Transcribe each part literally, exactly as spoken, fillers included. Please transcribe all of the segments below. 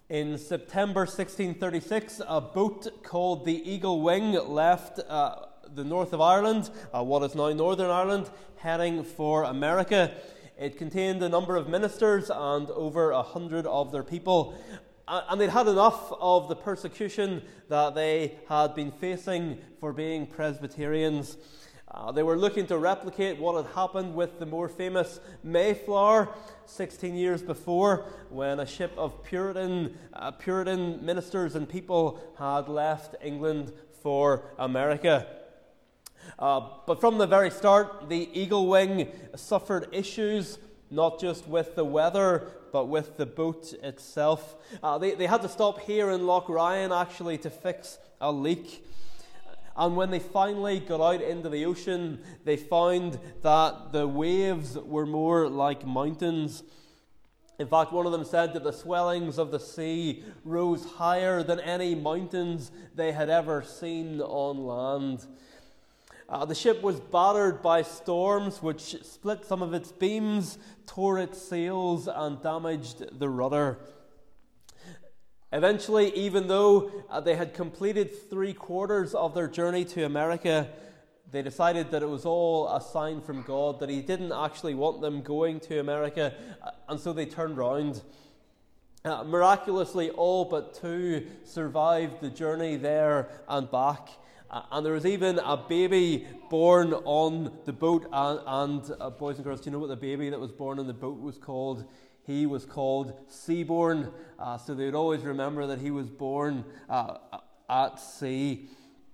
In September sixteen thirty-six, a boat called the Eagle Wing left uh, the north of Ireland, uh, what is now Northern Ireland, heading for America. It contained a number of ministers and over a hundred of their people. Uh, and they'd had enough of the persecution that they had been facing for being Presbyterians. Uh, they were looking to replicate what had happened with the more famous Mayflower sixteen years before, when a ship of Puritan, uh, Puritan ministers and people had left England for America. Uh, but from the very start, the Eagle Wing suffered issues, not just with the weather, but with the boat itself. Uh, they, they had to stop here in Loch Ryan, actually, to fix a leak. And when they finally got out into the ocean, they found that the waves were more like mountains. In fact, one of them said that the swellings of the sea rose higher than any mountains they had ever seen on land. Uh, the ship was battered by storms which split some of its beams, tore its sails, and damaged the rudder. Eventually, even though uh, they had completed three quarters of their journey to America, they decided that it was all a sign from God, that He didn't actually want them going to America, uh, and so they turned round. Uh, miraculously, all but two survived the journey there and back. Uh, and there was even a baby born on the boat. And, and uh, boys and girls, do you know what the baby that was born on the boat was called? He was called Seaborn, uh, so they would always remember that he was born uh, at sea.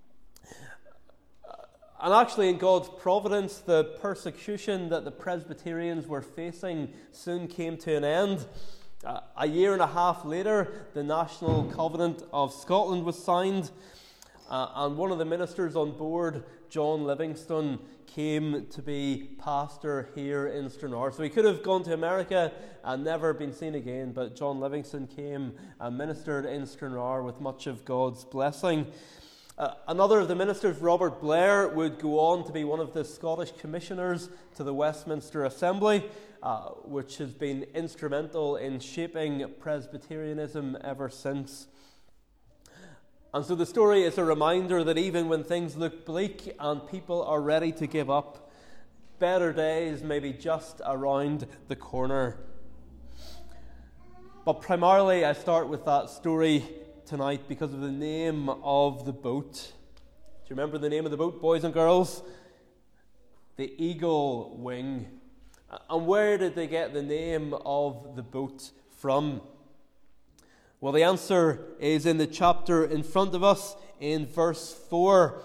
And actually, in God's providence, the persecution that the Presbyterians were facing soon came to an end. Uh, a year and a half later, the National Covenant of Scotland was signed, uh, and one of the ministers on board, John Livingstone, came to be pastor here in Stranraer. So he could have gone to America and never been seen again, but John Livingstone came and ministered in Stranraer with much of God's blessing. Uh, another of the ministers, Robert Blair, would go on to be one of the Scottish commissioners to the Westminster Assembly, uh, which has been instrumental in shaping Presbyterianism ever since. And so the story is a reminder that even when things look bleak and people are ready to give up, better days may be just around the corner. But primarily I start with that story tonight because of the name of the boat. Do you remember the name of the boat, boys and girls? The Eagle Wing. And where did they get the name of the boat from? Well, the answer is in the chapter in front of us in verse four.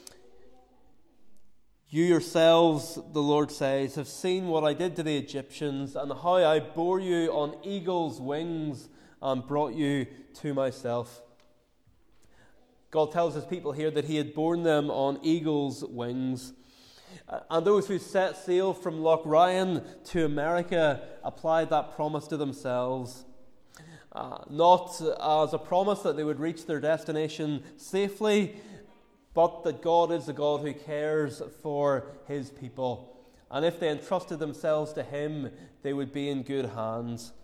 You yourselves, the Lord says, have seen what I did to the Egyptians and how I bore you on eagle's wings and brought you to myself. God tells his people here that he had borne them on eagle's wings. And those who set sail from Loch Ryan to America applied that promise to themselves. Uh, not as a promise that they would reach their destination safely, but that God is a God who cares for his people. And if they entrusted themselves to him, they would be in good hands.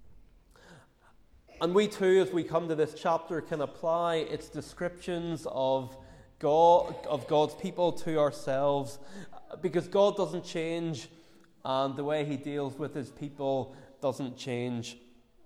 And we too, as we come to this chapter, can apply its descriptions of God, of God's people to ourselves, because God doesn't change, and the way he deals with his people doesn't change.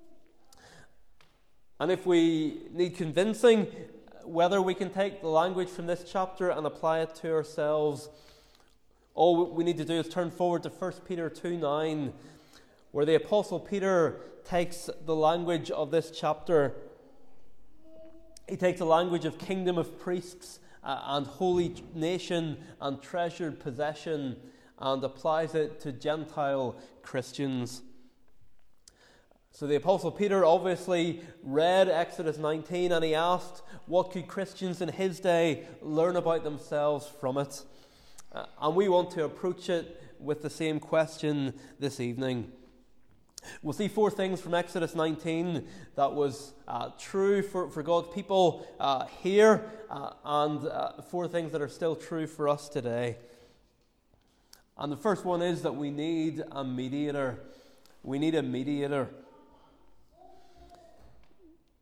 And if we need convincing whether we can take the language from this chapter and apply it to ourselves, all we need to do is turn forward to First Peter two nine, where the Apostle Peter takes the language of this chapter. He takes the language of kingdom of priests uh, and holy nation and treasured possession and applies it to Gentile Christians. So the Apostle Peter obviously read Exodus nineteen and he asked, what could Christians in his day learn about themselves from it? Uh, and we want to approach it with the same question this evening. We'll see four things from Exodus nineteen that was uh, true for, for God's people uh, here, uh, and uh, four things that are still true for us today. And the first one is that we need a mediator. We need a mediator.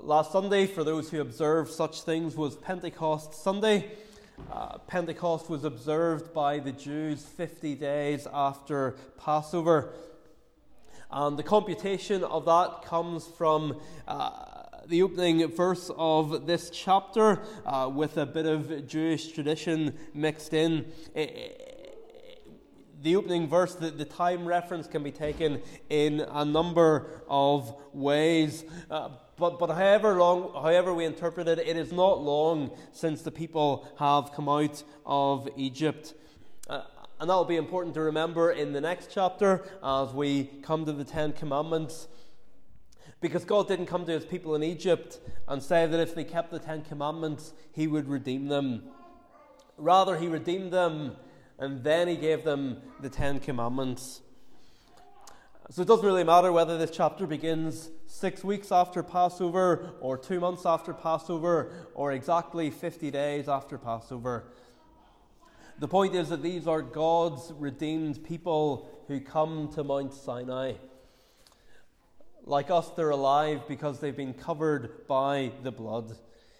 last Sunday, for those who observe such things, was Pentecost Sunday. Uh, Pentecost was observed by the Jews fifty days after Passover. And the computation of that comes from uh, the opening verse of this chapter, uh, with a bit of Jewish tradition mixed in. The opening verse, the, the time reference can be taken in a number of ways. Uh, but but however long, however we interpret it, it is not long since the people have come out of Egypt. Uh, and that will be important to remember in the next chapter as we come to the Ten Commandments. Because God didn't come to his people in Egypt and say that if they kept the Ten Commandments, he would redeem them. Rather, he redeemed them, and then he gave them the Ten Commandments. So it doesn't really matter whether this chapter begins six weeks after Passover, or two months after Passover, or exactly fifty days after Passover. The point is that these are God's redeemed people who come to Mount Sinai. Like us, they're alive because they've been covered by the blood.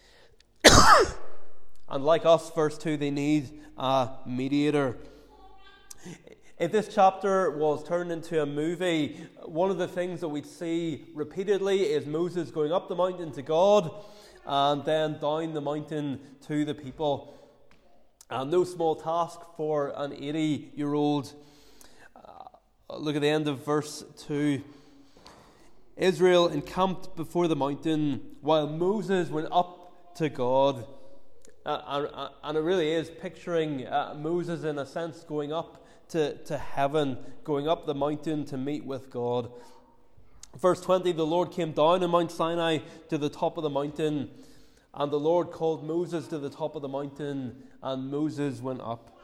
And like us, verse two, they need a mediator. If this chapter was turned into a movie, one of the things that we'd see repeatedly is Moses going up the mountain to God and then down the mountain to the people. And no small task for an eighty-year-old. Uh, look at the end of verse two. Israel encamped before the mountain while Moses went up to God. Uh, and it really is picturing uh, Moses, in a sense, going up to, to heaven, going up the mountain to meet with God. Verse twenty, the Lord came down on Mount Sinai to the top of the mountain, and the Lord called Moses to the top of the mountain, and Moses went up.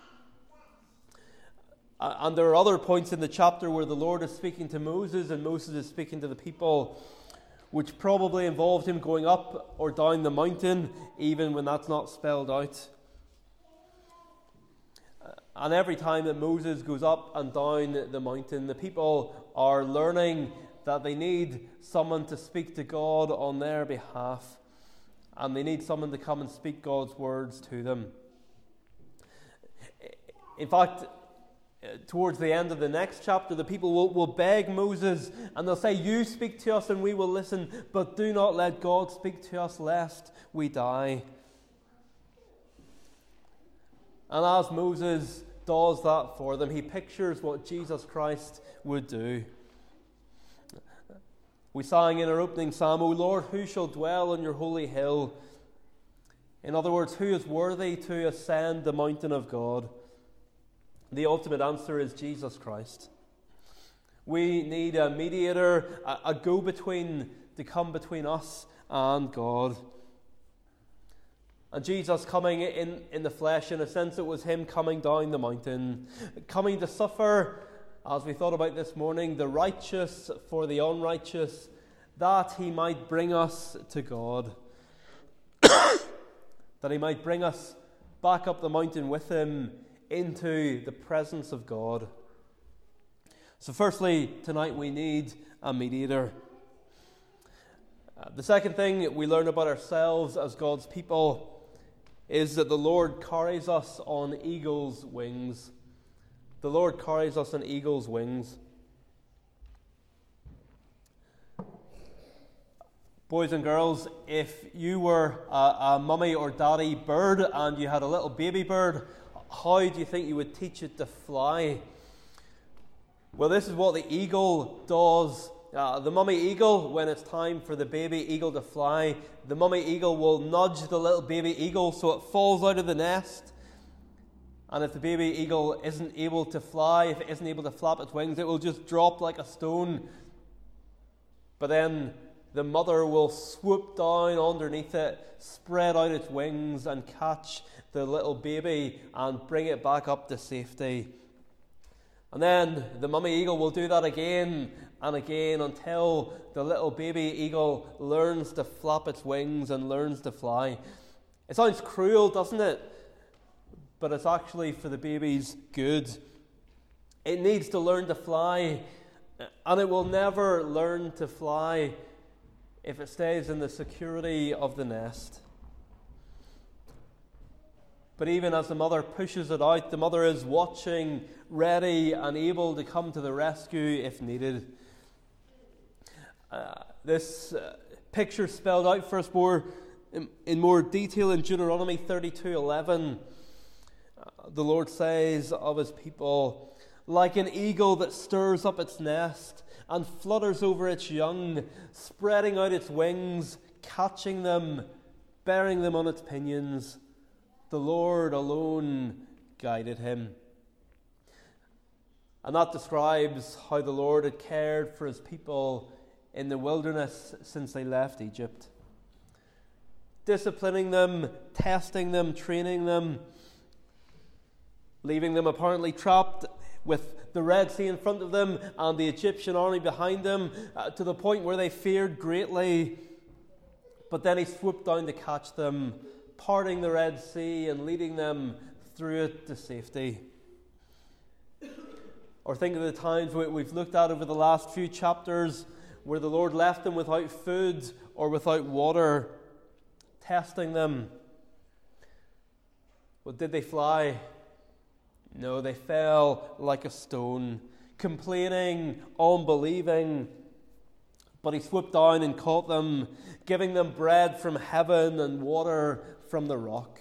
Uh, and there are other points in the chapter where the Lord is speaking to Moses, and Moses is speaking to the people, which probably involved him going up or down the mountain, even when that's not spelled out. And every time that Moses goes up and down the mountain, the people are learning that they need someone to speak to God on their behalf, and they need someone to come and speak God's words to them. In fact, towards the end of the next chapter, the people will, will beg Moses, and they'll say, "You speak to us and we will listen, but do not let God speak to us lest we die." And as Moses does that for them, he pictures what Jesus Christ would do. We sang in our opening psalm, "O Lord, who shall dwell on your holy hill?" In other words, who is worthy to ascend the mountain of God? The ultimate answer is Jesus Christ. We need a mediator, a, a go-between to come between us and God. And Jesus coming in, in the flesh, in a sense it was him coming down the mountain, coming to suffer, as we thought about this morning, the righteous for the unrighteous, that he might bring us to God, that he might bring us back up the mountain with him into the presence of God. So firstly, tonight we need a mediator. Uh, the second thing we learn about ourselves as God's people is that the Lord carries us on eagle's wings. The Lord carries us on eagle's wings. Boys and girls, if you were a, a mummy or daddy bird and you had a little baby bird, how do you think you would teach it to fly? Well, this is what the eagle does. Uh, the mummy eagle, when it's time for the baby eagle to fly, the mummy eagle will nudge the little baby eagle so it falls out of the nest. And if the baby eagle isn't able to fly, if it isn't able to flap its wings, it will just drop like a stone. But then the mother will swoop down underneath it, spread out its wings, and catch the little baby and bring it back up to safety. And then the mummy eagle will do that again and again until the little baby eagle learns to flap its wings and learns to fly. It sounds cruel, doesn't it? But it's actually for the baby's good. It needs to learn to fly, and it will never learn to fly if it stays in the security of the nest. But even as the mother pushes it out, the mother is watching, ready and able to come to the rescue if needed. Uh, this uh, picture spelled out for us more in, in more detail in Deuteronomy thirty-two eleven. Uh, the Lord says of his people, like an eagle that stirs up its nest and flutters over its young, spreading out its wings, catching them, bearing them on its pinions, the Lord alone guided him. And that describes how the Lord had cared for his people in the wilderness since they left Egypt. Disciplining them, testing them, training them, leaving them apparently trapped with the Red Sea in front of them and the Egyptian army behind them, uh, to the point where they feared greatly. But then he swooped down to catch them, parting the Red Sea and leading them through it to safety. Or think of the times we've looked at over the last few chapters where the Lord left them without food or without water, testing them. But did they fly? No, they fell like a stone, complaining, unbelieving. But he swooped down and caught them, giving them bread from heaven and water from the rock.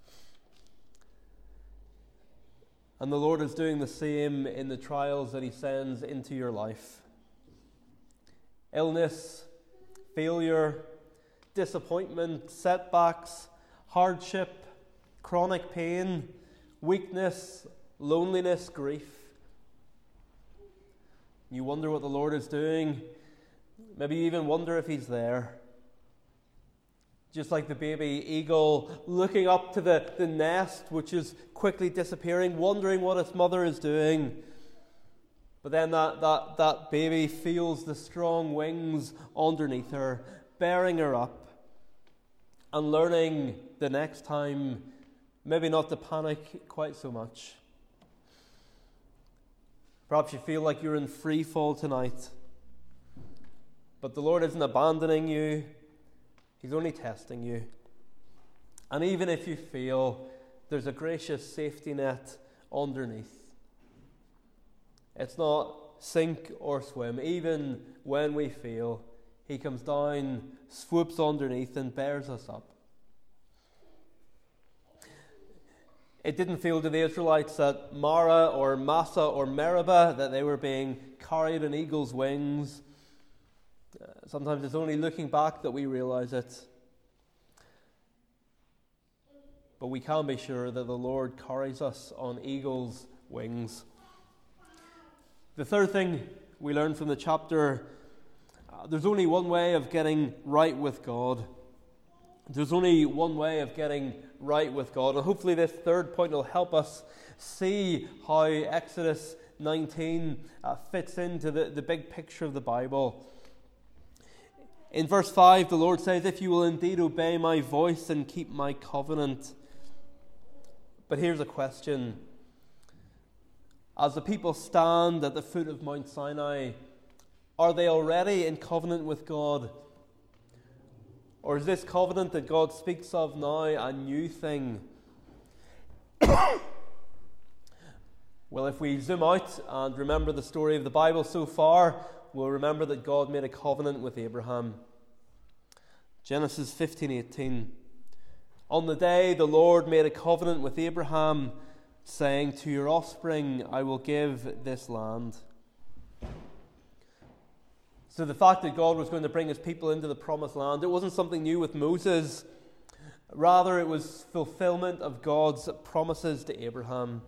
And the Lord is doing the same in the trials that he sends into your life. Illness, failure, disappointment, setbacks, hardship, chronic pain, weakness, loneliness, grief. You wonder what the Lord is doing. Maybe you even wonder if he's there. Just like the baby eagle looking up to the, the nest, which is quickly disappearing, wondering what its mother is doing. But then that, that, that baby feels the strong wings underneath her, bearing her up, and learning the next time maybe not to panic quite so much. Perhaps you feel like you're in free fall tonight, but the Lord isn't abandoning you. He's only testing you. And even if you fail, there's a gracious safety net underneath. It's not sink or swim. Even when we fail, he comes down, swoops underneath, and bears us up. It didn't feel to the Israelites at Mara or Massa or Meribah that they were being carried on eagle's wings. Uh, sometimes it's only looking back that we realize it. But we can be sure that the Lord carries us on eagle's wings. The third thing we learn from the chapter, uh, there's only one way of getting right with God. There's only one way of getting right with God. And hopefully this third point will help us see how Exodus nineteen uh, fits into the, the big picture of the Bible. In verse five, the Lord says, "If you will indeed obey my voice and keep my covenant." But here's a question. As the people stand at the foot of Mount Sinai, are they already in covenant with God? Or is this covenant that God speaks of now a new thing? Well, if we zoom out and remember the story of the Bible so far, we'll remember that God made a covenant with Abraham. Genesis fifteen eighteen. On the day the Lord made a covenant with Abraham, saying, "To your offspring I will give this land." So the fact that God was going to bring his people into the promised land, it wasn't something new with Moses. Rather, it was fulfillment of God's promises to Abraham.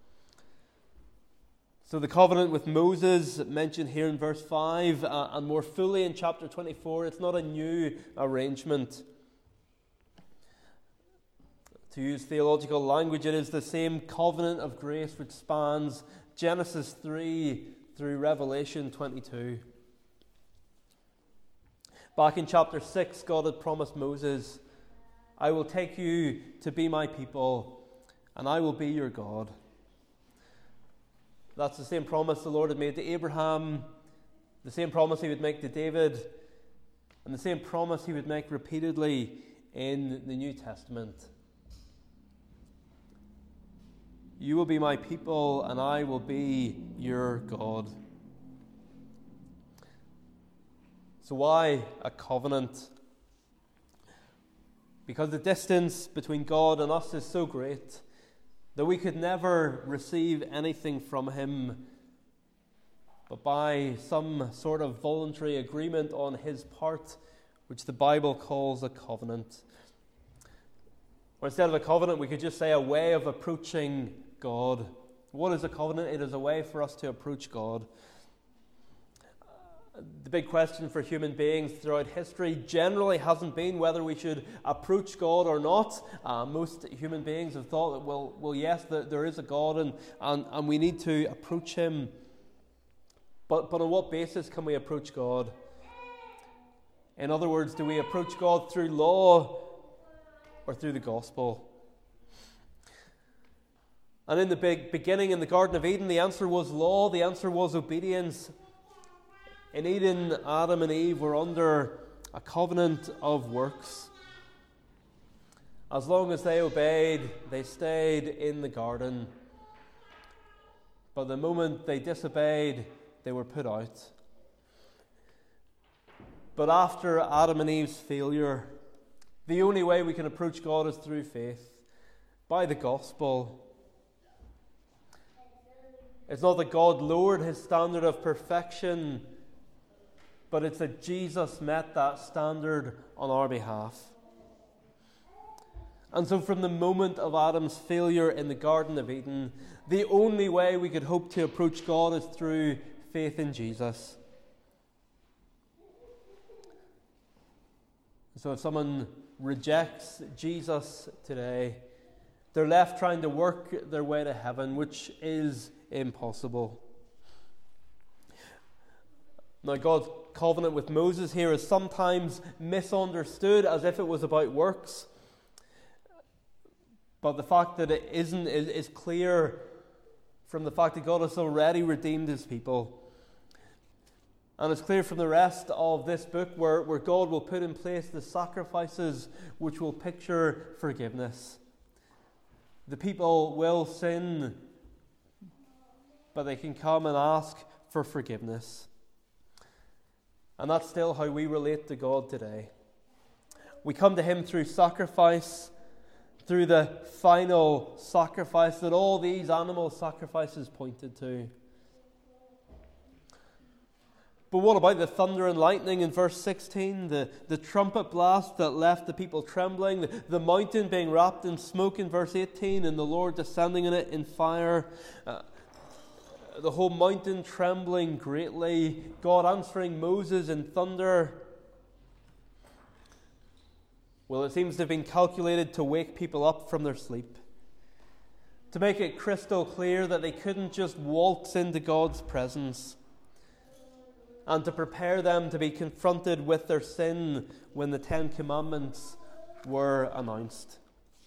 So the covenant with Moses, mentioned here in verse five, uh, and more fully in chapter twenty-four, it's not a new arrangement. To use theological language, it is the same covenant of grace which spans Genesis three through Revelation twenty-two. Back in chapter six, God had promised Moses, "I will take you to be my people, and I will be your God." That's the same promise the Lord had made to Abraham, the same promise he would make to David, and the same promise he would make repeatedly in the New Testament. You will be my people, and I will be your God. So why a covenant? Because the distance between God and us is so great that we could never receive anything from him but by some sort of voluntary agreement on his part, which the Bible calls a covenant. Or instead of a covenant, we could just say a way of approaching God. What is a covenant? It is a way for us to approach God. The big question for human beings throughout history generally hasn't been whether we should approach God or not. Uh, most human beings have thought that, well, well yes, there is a God and, and, and we need to approach him. But, but on what basis can we approach God? In other words, do we approach God through law or through the gospel? And in the big beginning in the Garden of Eden, the answer was law, the answer was obedience. In Eden, Adam and Eve were under a covenant of works. As long as they obeyed, they stayed in the garden. But the moment they disobeyed, they were put out. But after Adam and Eve's failure, the only way we can approach God is through faith, by the gospel. It's not that God lowered his standard of perfection, but it's that Jesus met that standard on our behalf. And so from the moment of Adam's failure in the Garden of Eden, the only way we could hope to approach God is through faith in Jesus. So if someone rejects Jesus today, they're left trying to work their way to heaven, which is impossible. Now, God's covenant with Moses here is sometimes misunderstood as if it was about works. But the fact that it isn't is, is clear from the fact that God has already redeemed his people. And it's clear from the rest of this book where, where God will put in place the sacrifices which will picture forgiveness. The people will sin, but they can come and ask for forgiveness. And that's still how we relate to God today. We come to him through sacrifice, through the final sacrifice that all these animal sacrifices pointed to. But what about the thunder and lightning in verse sixteen? The, the trumpet blast that left the people trembling, the, the mountain being wrapped in smoke in verse eighteen, and the Lord descending in it in fire. Uh, the whole mountain trembling greatly, God answering Moses in thunder. Well, it seems to have been calculated to wake people up from their sleep, to make it crystal clear that they couldn't just waltz into God's presence, and to prepare them to be confronted with their sin when the Ten Commandments were announced.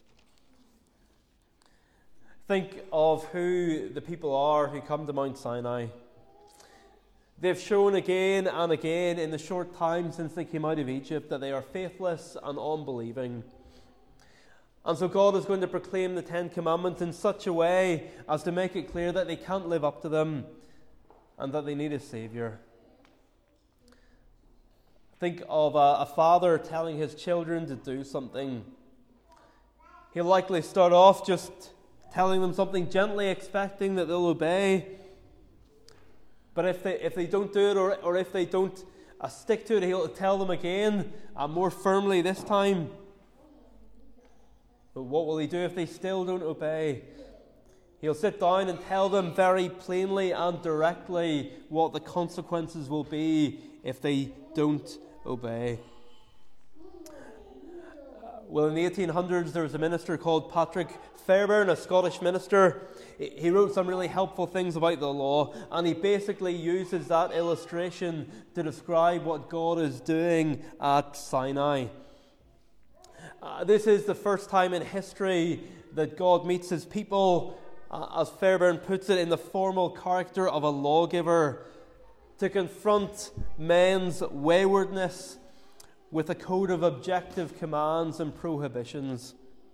Think of who the people are who come to Mount Sinai. They've shown again and again in the short time since they came out of Egypt that they are faithless and unbelieving. And so God is going to proclaim the Ten Commandments in such a way as to make it clear that they can't live up to them and that they need a Saviour. Think of a, a father telling his children to do something. He'll likely start off just telling them something gently, expecting that they'll obey. But if they if they don't do it, or, or if they don't uh, stick to it, he'll tell them again, uh, more firmly this time. But what will he do if they still don't obey? He'll sit down and tell them very plainly and directly what the consequences will be if they don't obey. Well, in the eighteen hundreds, there was a minister called Patrick Fairbairn, a Scottish minister. He wrote some really helpful things about the law, and he basically uses that illustration to describe what God is doing at Sinai. Uh, this is the first time in history that God meets his people, uh, as Fairbairn puts it, in the formal character of a lawgiver, to confront men's waywardness with a code of objective commands and prohibitions.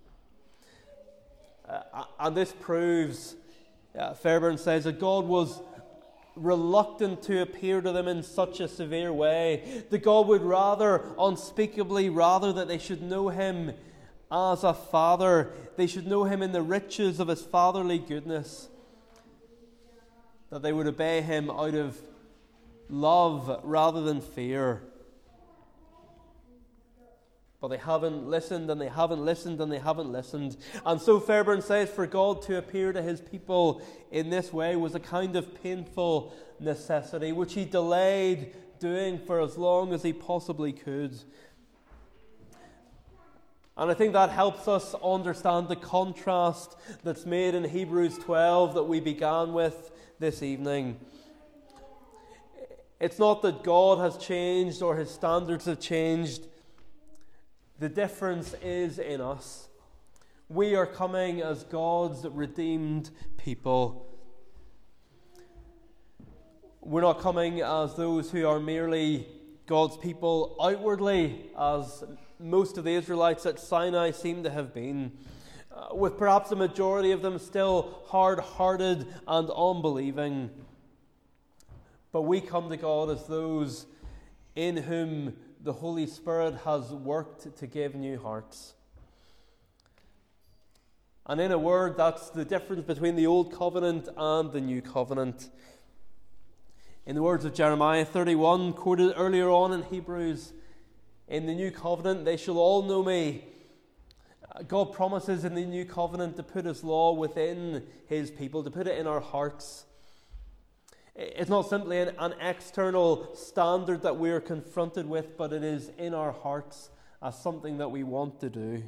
Uh, and this proves, uh, Fairbairn says, that God was reluctant to appear to them in such a severe way. That God would rather, unspeakably rather, that they should know him as a father. They should know him in the riches of his fatherly goodness. That they would obey him out of love rather than fear. But they haven't listened, and they haven't listened, and they haven't listened. And so Fairbairn says, for God to appear to his people in this way was a kind of painful necessity, which he delayed doing for as long as he possibly could. And I think that helps us understand the contrast that's made in Hebrews twelve that we began with this evening. It's not that God has changed or his standards have changed. The difference is in us. We are coming as God's redeemed people. We're not coming as those who are merely God's people outwardly, as most of the Israelites at Sinai seem to have been, uh, with perhaps a majority of them still hard-hearted and unbelieving. But we come to God as those in whom the Holy Spirit has worked to give new hearts. And in a word, that's the difference between the Old Covenant and the New Covenant. In the words of Jeremiah thirty-one, quoted earlier on in Hebrews, in the New Covenant they shall all know me. God promises in the New Covenant to put his law within his people, to put it in our hearts. It's not simply an, an external standard that we're confronted with, but it is in our hearts as something that we want to do.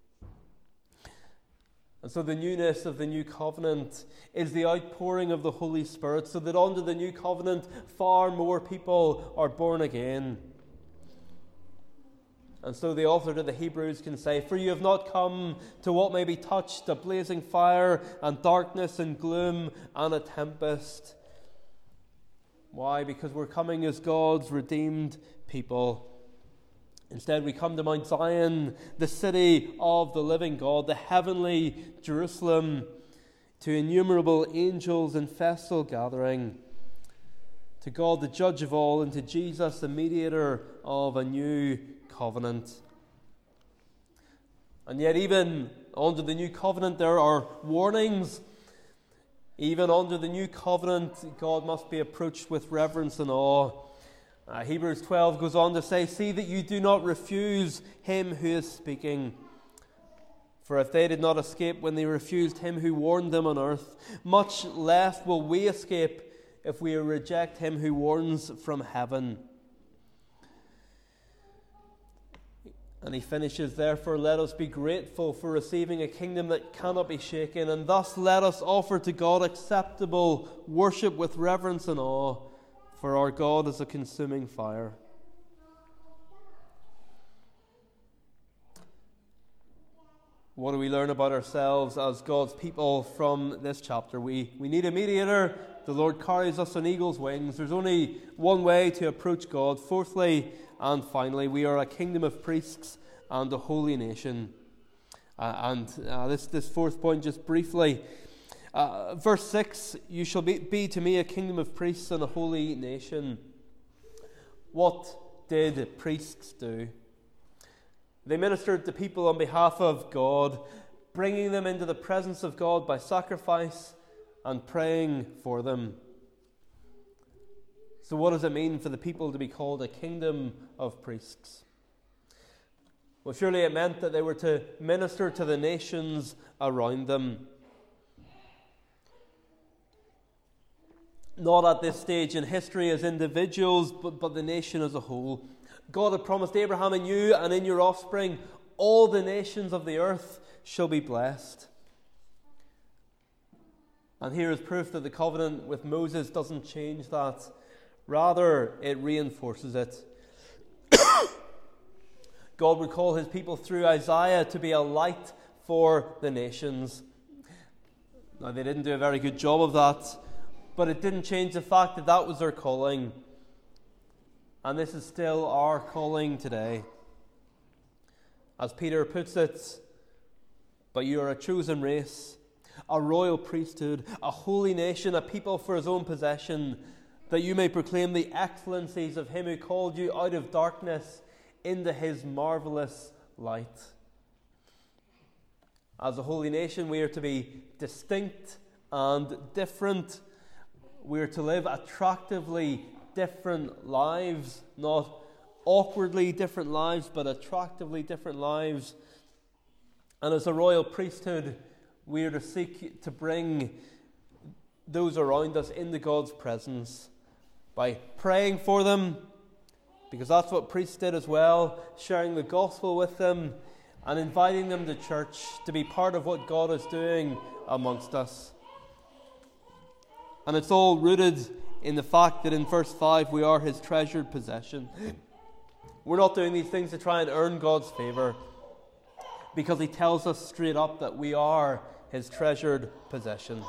And so the newness of the New Covenant is the outpouring of the Holy Spirit, so that under the New Covenant far more people are born again. And so the author to the Hebrews can say, for you have not come to what may be touched, a blazing fire and darkness and gloom and a tempest. Why? Because we're coming as God's redeemed people. Instead, we come to Mount Zion, the city of the living God, the heavenly Jerusalem, to innumerable angels in festal gathering, to God, the judge of all, and to Jesus, the mediator of a new covenant. And yet, even under the new covenant, there are warnings. Even under the new covenant, God must be approached with reverence and awe. Uh, Hebrews twelve goes on to say, see that you do not refuse him who is speaking. For if they did not escape when they refused him who warned them on earth, much less will we escape if we reject him who warns from heaven. And he finishes, therefore let us be grateful for receiving a kingdom that cannot be shaken, and thus let us offer to God acceptable worship with reverence and awe, for our God is a consuming fire. What do we learn about ourselves as God's people from this chapter? We, we need a mediator. The Lord carries us on eagle's wings. There's only one way to approach God. Fourthly, and finally, we are a kingdom of priests and a holy nation. Uh, and uh, this, this fourth point, just briefly. Uh, verse six, you shall be, be to me a kingdom of priests and a holy nation. What did priests do? They ministered to people on behalf of God, bringing them into the presence of God by sacrifice and praying for them. So what does it mean for the people to be called a kingdom of priests? Well, surely it meant that they were to minister to the nations around them. Not at this stage in history as individuals, but, but the nation as a whole. God had promised Abraham, in you and in your offspring, all the nations of the earth shall be blessed. And here is proof that the covenant with Moses doesn't change that. Rather, it reinforces it. God would call his people through Isaiah to be a light for the nations. Now, they didn't do a very good job of that, but it didn't change the fact that that was their calling. And this is still our calling today. As Peter puts it, but you are a chosen race, a royal priesthood, a holy nation, a people for his own possession, that you may proclaim the excellencies of him who called you out of darkness into his marvelous light. As a holy nation, we are to be distinct and different. We are to live attractively different lives, not awkwardly different lives, but attractively different lives. And as a royal priesthood, we are to seek to bring those around us into God's presence by praying for them, because that's what priests did as well, sharing the gospel with them and inviting them to church to be part of what God is doing amongst us. And it's all rooted in the fact that in verse five we are his treasured possession. We're not doing these things to try and earn God's favour, because he tells us straight up that we are his treasured possession.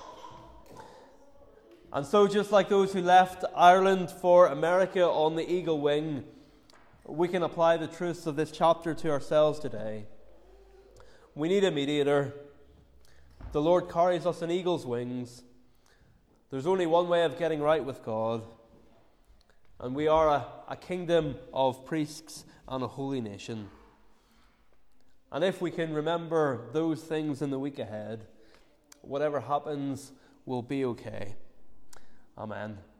And so, just like those who left Ireland for America on the eagle wing, we can apply the truths of this chapter to ourselves today. We need a mediator. The Lord carries us on eagle's wings. There's only one way of getting right with God, and we are a, a kingdom of priests and a holy nation. And if we can remember those things in the week ahead, whatever happens will be okay. Amen.